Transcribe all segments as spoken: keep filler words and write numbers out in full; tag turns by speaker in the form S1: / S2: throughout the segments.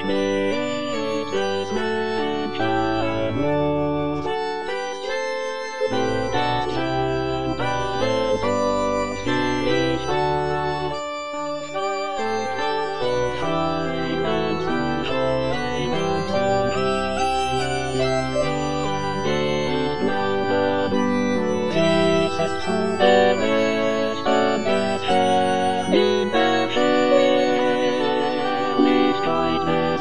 S1: Schmied des Menschen los. Das Zündern so ich auf, auf Heimat zu Heimat zu gehen. Nicht mehr du siehst zu der Welt an des Herrn in der Herrlichkeit des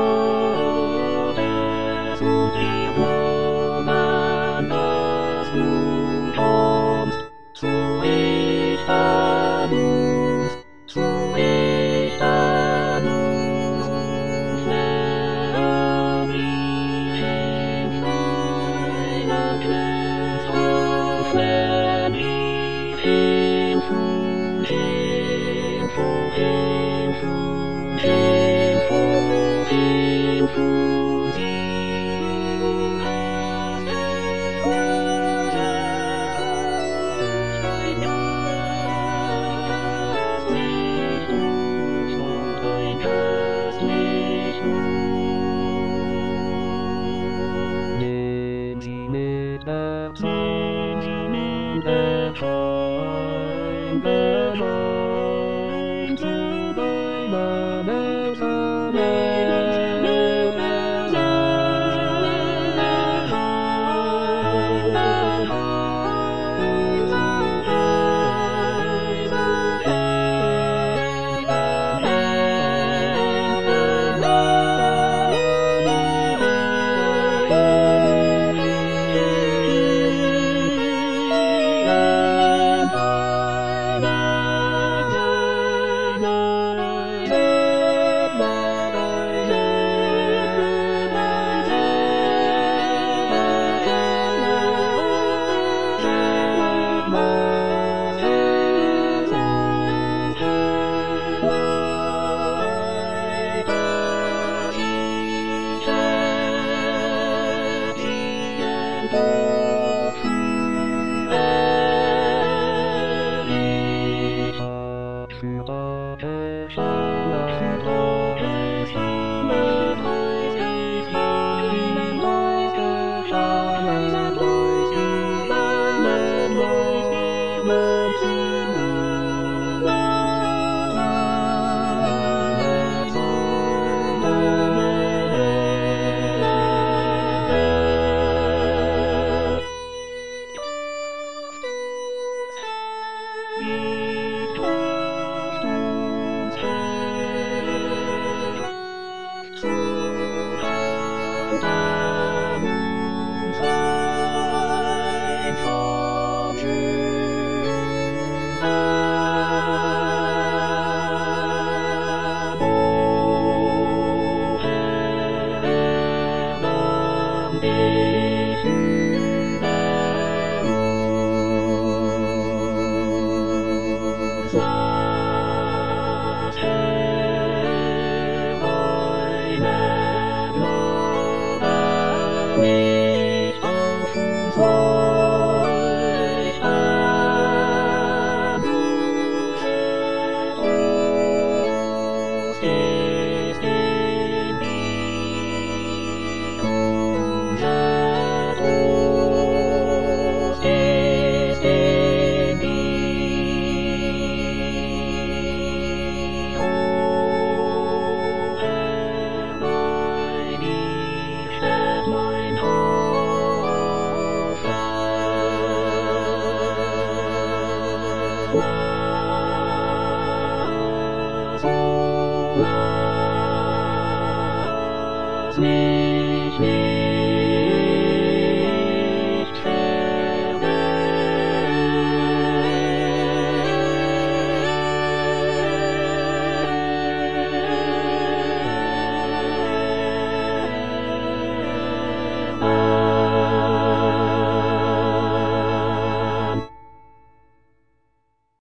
S1: Vaters und die Wohlmann, dass du kommst, zu ich an uns, zu ich an uns, verlieb in deiner Kraft, verlieb in Fuß, in Fuß, in Fuß, in Fuß, in Fuß, du hast dein Gast nicht uns und dein Gast nicht uns. Nimm sie mit der Zeit, nimm sie mit der Zeit, bereit zu deiner nicht auf uns leucht an, unser Trost ist in dir, unser Trost ist in dir, o Herr, mein ich stell mein Hoffnung.